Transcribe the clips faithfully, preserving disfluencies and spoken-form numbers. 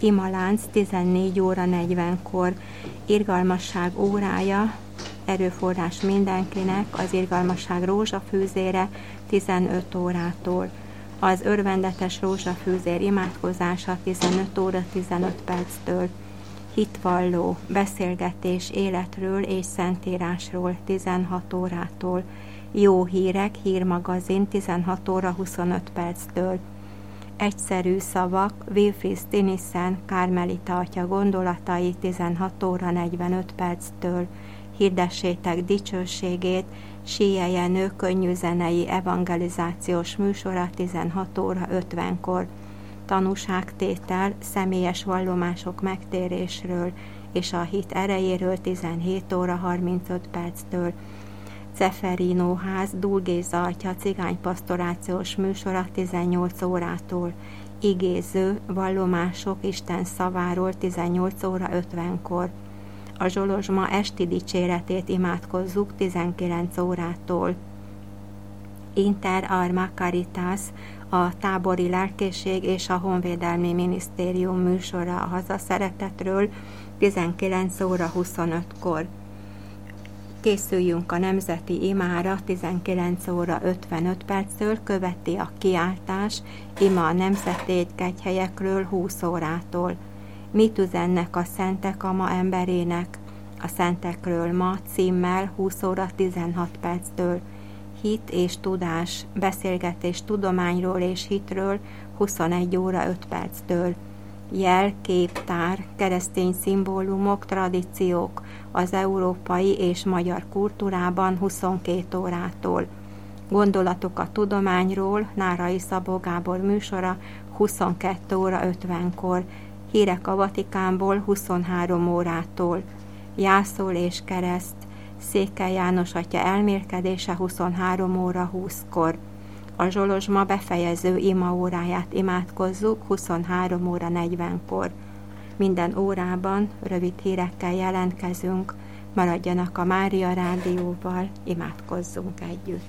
Imalánc tizennégy óra negyvenkor, irgalmasság órája, erőforrás mindenkinek, az irgalmasság rózsafűzére tizenöt órától. Az örvendetes rózsafűzér imádkozása tizenöt óra tizenöt perctől. Hitvalló, beszélgetés életről és szentírásról tizenhat órától. Jó hírek, hírmagazin tizenhat óra huszonöt perctől. Egyszerű szavak, Wilfrid Stinnisen, Kármelita atya gondolatai tizenhat óra negyvenöt perctől. Hirdessétek dicsőségét, Síje Jenő könnyűzenei evangelizációs műsora tizenhat óra ötvenkor. Tanúságtétel, személyes vallomások megtérésről és a hit erejéről tizenhét óra harmincöt perctől. Ceferino ház, Dúl Géza atya cigánypastorációs műsora tizennyolc órától. Igéző, vallomások Isten szaváról tizennyolc óra ötvenkor. A Zsolozsma esti dicséretét imádkozzuk tizenkilenc órától. Inter Arma Caritas, a tábori lelkészség és a honvédelmi minisztérium műsora a hazaszeretetről tizenkilenc óra huszonötkor. Készüljünk a nemzeti imára, tizenkilenc óra ötvenöt perctől követi a kiáltás, ima a nemzeti kegyhelyekről húsz órától. Mit üzennek a szentek a ma emberének? A szentekről ma címmel húsz óra tizenhat perctől. Hit és tudás, beszélgetés tudományról és hitről huszonegy óra öt perctől. Jel, képtár, keresztény szimbólumok, tradíciók az európai és magyar kultúrában huszonkét órától. Gondolatok a tudományról, Nárai Szabó Gábor műsora huszonkettő óra ötvenkor. Hírek a Vatikánból huszonhárom órától. Jászol és kereszt, Székely János atya elmélkedése huszonhárom óra húszkor. A Zsolozsma befejező ima óráját imádkozzuk huszonhárom óra negyvenkor. Minden órában rövid hírekkel jelentkezünk, maradjanak a Mária Rádióval, imádkozzunk együtt.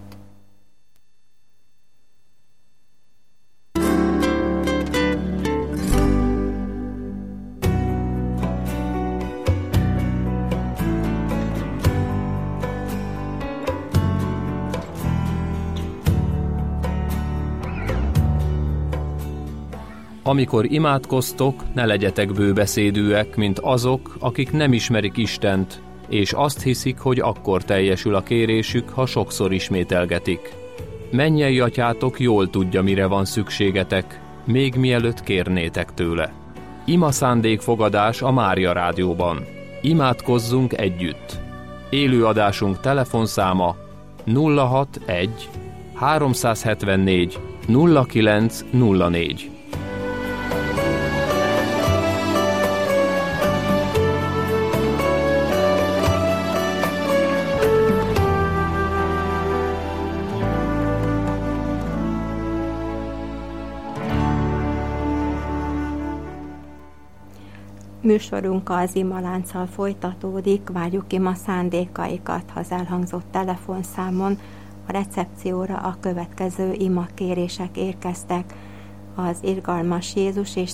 Amikor imádkoztok, ne legyetek bőbeszédűek, mint azok, akik nem ismerik Istent, és azt hiszik, hogy akkor teljesül a kérésük, ha sokszor ismételgetik. Mennyei atyátok jól tudja, mire van szükségetek, még mielőtt kérnétek tőle. Ima szándékfogadás a Mária Rádióban. Imádkozzunk együtt. Élőadásunk telefonszáma nulla hatvanegy háromszázhetvennégy nulla kilenc nulla négy. Műsorunk az imalánccal folytatódik, várjuk ima szándékaikat, ha az elhangzott telefonszámon a recepcióra a következő ima kérések érkeztek. Az irgalmas Jézus és